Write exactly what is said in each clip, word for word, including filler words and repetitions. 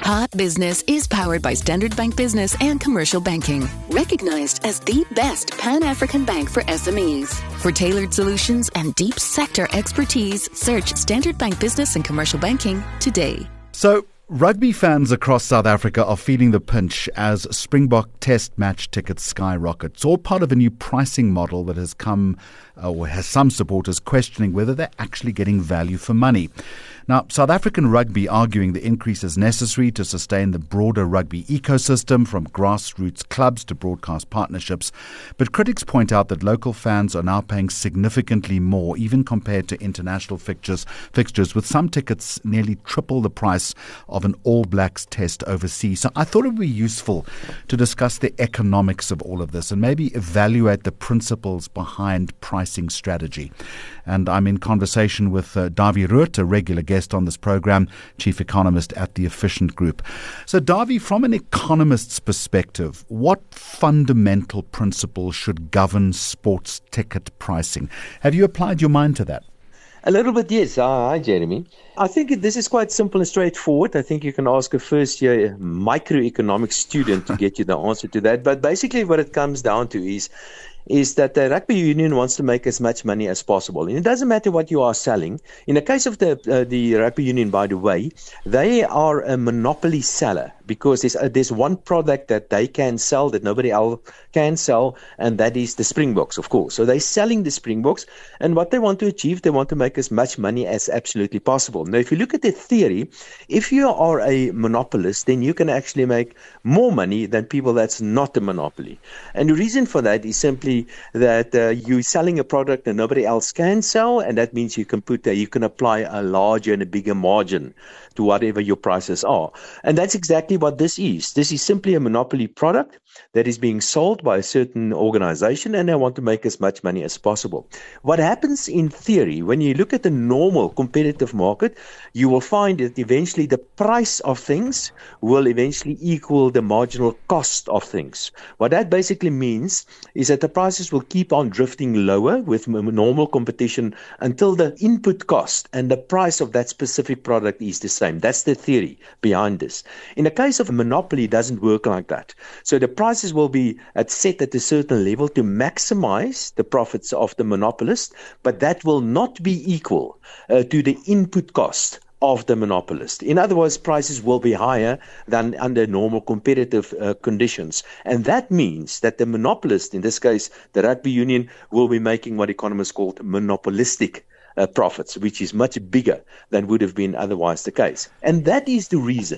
Hot Business is powered by Standard Bank Business and Commercial Banking, recognized as the best Pan-African bank for S M Es. For tailored solutions and deep sector expertise, search Standard Bank Business and Commercial Banking today. So, rugby fans across South Africa are feeling the pinch as Springbok Test match tickets skyrocket. It's all part of a new pricing model that has come, uh, or has some supporters questioning whether they're actually getting value for money. Now, South African Rugby arguing the increase is necessary to sustain the broader rugby ecosystem, from grassroots clubs to broadcast partnerships. But critics point out that local fans are now paying significantly more, even compared to international fixtures, fixtures with some tickets nearly triple the price of an All Blacks test overseas. So I thought it would be useful to discuss the economics of all of this and maybe evaluate the principles behind pricing strategy. And I'm in conversation with uh, Dawie Rood, a regular guest on this program, chief economist at the Efficient Group. So Dawie, from an economist's perspective, what fundamental principles should govern sports ticket pricing? Have you applied your mind to that? A little bit, yes. Hi, Jeremy. I think this is quite simple and straightforward. I think you can ask a first-year microeconomics student to get you the answer to that. But basically what it comes down to is is that the rugby union wants to make as much money as possible. And it doesn't matter what you are selling. In the case of the uh, the rugby union, by the way, they are a monopoly seller, because there's, uh, there's one product that they can sell that nobody else can sell, and that is the Springboks, of course. So they're selling the Springboks, and what they want to achieve, they want to make as much money as absolutely possible. Now, if you look at the theory, if you are a monopolist, then you can actually make more money than people that's not a monopoly. And the reason for that is simply that uh, you're selling a product that nobody else can sell, and that means you can put a, you can apply a larger and a bigger margin to whatever your prices are. And that's exactly what this is. This is simply a monopoly product that is being sold by a certain organization, and they want to make as much money as possible. What happens in theory, when you look at the normal competitive market, you will find that eventually the price of things will eventually equal the marginal cost of things. What that basically means is that the prices will keep on drifting lower with normal competition until the input cost and the price of that specific product is the same. That's the theory behind this. In the case of a monopoly, it doesn't work like that. So the prices will be at set at a certain level to maximize the profits of the monopolist, but that will not be equal uh, to the input cost of the monopolist. In other words, prices will be higher than under normal competitive uh, conditions. And that means that the monopolist, in this case, the rugby union, will be making what economists call monopolistic uh, profits, which is much bigger than would have been otherwise the case. And that is the reason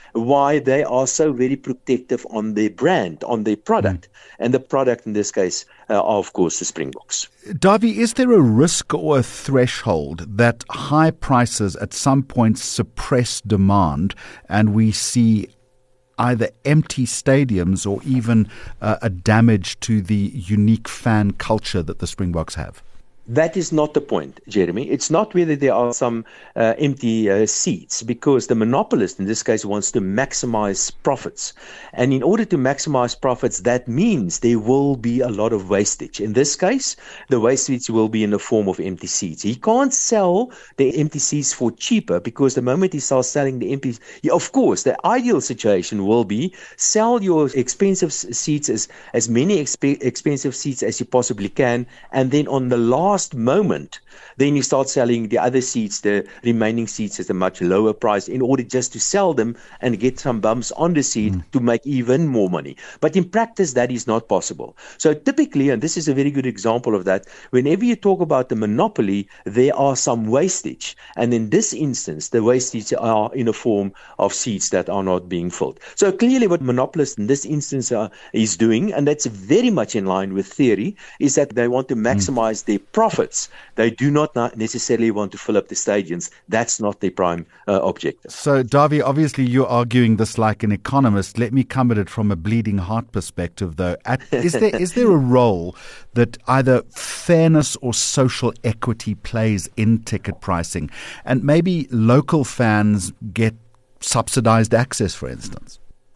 why they are so very protective on their brand, on their product. Mm. And the product in this case uh, are, of course, the Springboks. Dawie, is there a risk or a threshold that high prices at some point suppress demand and we see either empty stadiums or even uh, a damage to the unique fan culture that the Springboks have? That is not the point, Jeremy. It's not whether there are some uh, empty uh, seats, because the monopolist in this case wants to maximize profits. And in order to maximize profits, that means there will be a lot of wastage. In this case, the wastage will be in the form of empty seats. He can't sell the empty seats for cheaper, because the moment he starts selling the empty, of course, the ideal situation will be sell your expensive seats as, as many exp- expensive seats as you possibly can, and then on the last moment, then you start selling the other seats, the remaining seats at a much lower price, in order just to sell them and get some bumps on the seat mm. to make even more money. But in practice, that is not possible. So typically, and this is a very good example of that, whenever you talk about the monopoly, there are some wastage. And in this instance, the wastage are in a form of seats that are not being filled. So clearly what monopolists in this instance are, is doing, and that's very much in line with theory, is that they want to maximize mm. their profits. They do not necessarily want to fill up the stadiums. That's not their prime uh, objective. So, Dawie, obviously you're arguing this like an economist. Let me come at it from a bleeding heart perspective, though. At, is there is there a role that either fairness or social equity plays in ticket pricing? And maybe local fans get subsidized access, for instance?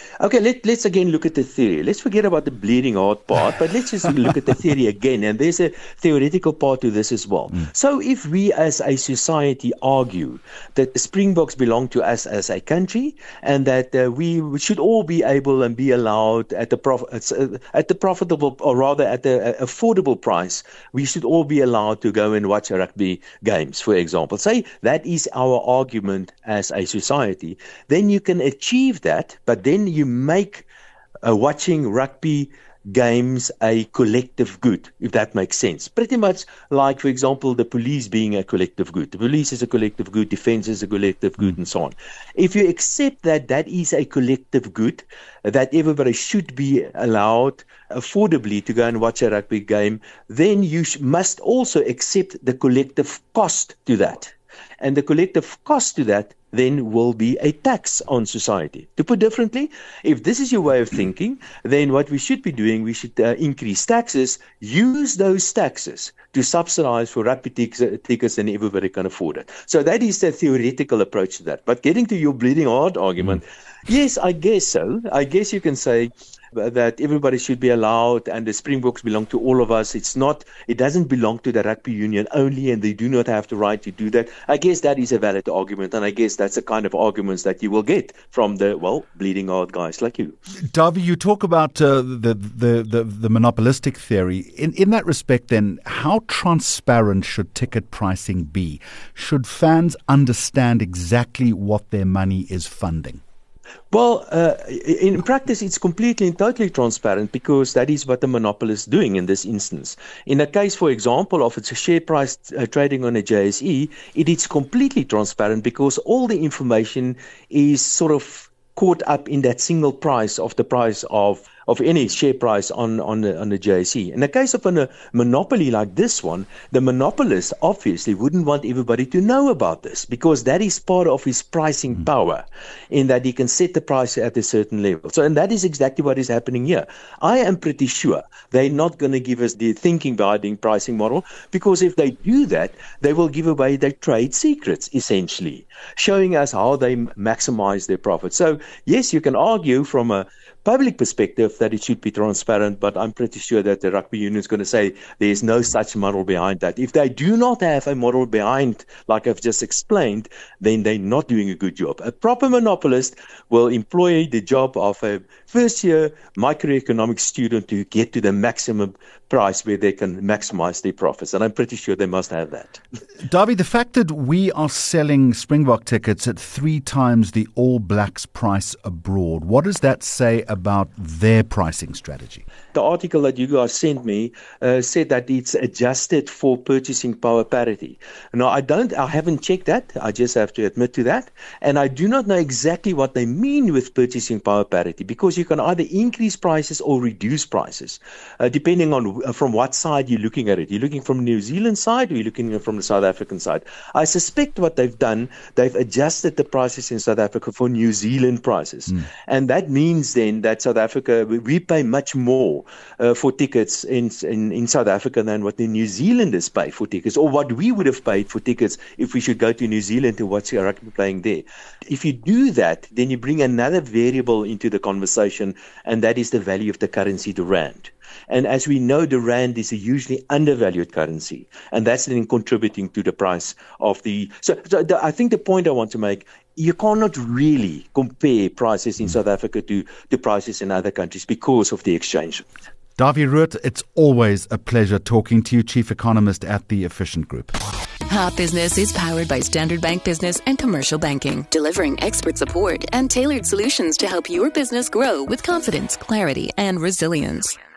Okay, let, let's again look at the theory. Let's forget about the bleeding heart part, but let's just look at the theory again. And there's a theoretical part to this as well. Mm. So if we as a society argue that the Springboks belong to us as a country and that uh, we should all be able and be allowed at the prof- at the profitable, or rather at the affordable price, we should all be allowed to go and watch rugby games, for example. Say that is our argument as a society. Then you can achieve that, but then you make uh, watching rugby games a collective good, if that makes sense. Pretty much like, for example, the police being a collective good. The police is a collective good, defense is a collective good, and so on. If you accept that that is a collective good, that everybody should be allowed affordably to go and watch a rugby game, then you sh- must also accept the collective cost to that. And the collective cost to that then will be a tax on society. To put differently, if this is your way of thinking, then what we should be doing, we should uh, increase taxes, use those taxes to subsidize for rugby tickets, and everybody can afford it. So that is the theoretical approach to that. But getting to your bleeding heart argument, yes, I guess so. I guess you can say that everybody should be allowed, and the Springboks belong to all of us. It's not, it doesn't belong to the rugby union only, and they do not have the right to do that. I guess that is a valid argument, and I guess that's the kind of arguments that you will get from the, well, bleeding heart guys like you. Davy, you talk about uh, the, the, the, the monopolistic theory. In, in that respect, then, how transparent should ticket pricing be? Should fans understand exactly what their money is funding? Well, uh, in practice, it's completely and totally transparent, because that is what the monopolist is doing in this instance. In a case, for example, of it's a share price uh, trading on a J S E, it is completely transparent because all the information is sort of caught up in that single price of the price of of any share price on, on, the, on the J S E. In the case of a monopoly like this one, the monopolist obviously wouldn't want everybody to know about this, because that is part of his pricing mm. power, in that he can set the price at a certain level. So, and that is exactly what is happening here. I am pretty sure they're not going to give us the thinking behind the pricing model, because if they do that, they will give away their trade secrets, essentially, showing us how they maximize their profit. So, yes, you can argue from a public perspective that it should be transparent, but I'm pretty sure that the rugby union is going to say there is no such model behind that. If they do not have a model behind, like I've just explained, then they're not doing a good job. A proper monopolist will employ the job of a first-year microeconomics student to get to the maximum price where they can maximize their profits, and I'm pretty sure they must have that. Davy, the fact that we are selling Springbok tickets at three times the All Blacks price abroad, what does that say about their pricing strategy? The article that you guys sent me uh, said that it's adjusted for purchasing power parity. Now, I don't, I haven't checked that. I just have to admit to that. And I do not know exactly what they mean with purchasing power parity, because you can either increase prices or reduce prices, uh, depending on uh, from what side you're looking at it. You're looking from the New Zealand side, or you're looking from the South African side. I suspect what they've done, they've adjusted the prices in South Africa for New Zealand prices. Mm. And that means then that South Africa, we pay much more uh, for tickets in, in, in South Africa than what the New Zealanders pay for tickets, or what we would have paid for tickets if we should go to New Zealand to watch rugby playing there. If you do that, then you bring another variable into the conversation, and that is the value of the currency, the rand. And as we know, the rand is a hugely undervalued currency, and that's then contributing to the price of the... So, so the, I think the point I want to make, you cannot really compare prices in South Africa to, to prices in other countries because of the exchange. Davy Rood, it's always a pleasure talking to you, Chief Economist at the Efficient Group. Hot Business is powered by Standard Bank Business and Commercial Banking, delivering expert support and tailored solutions to help your business grow with confidence, clarity, and resilience.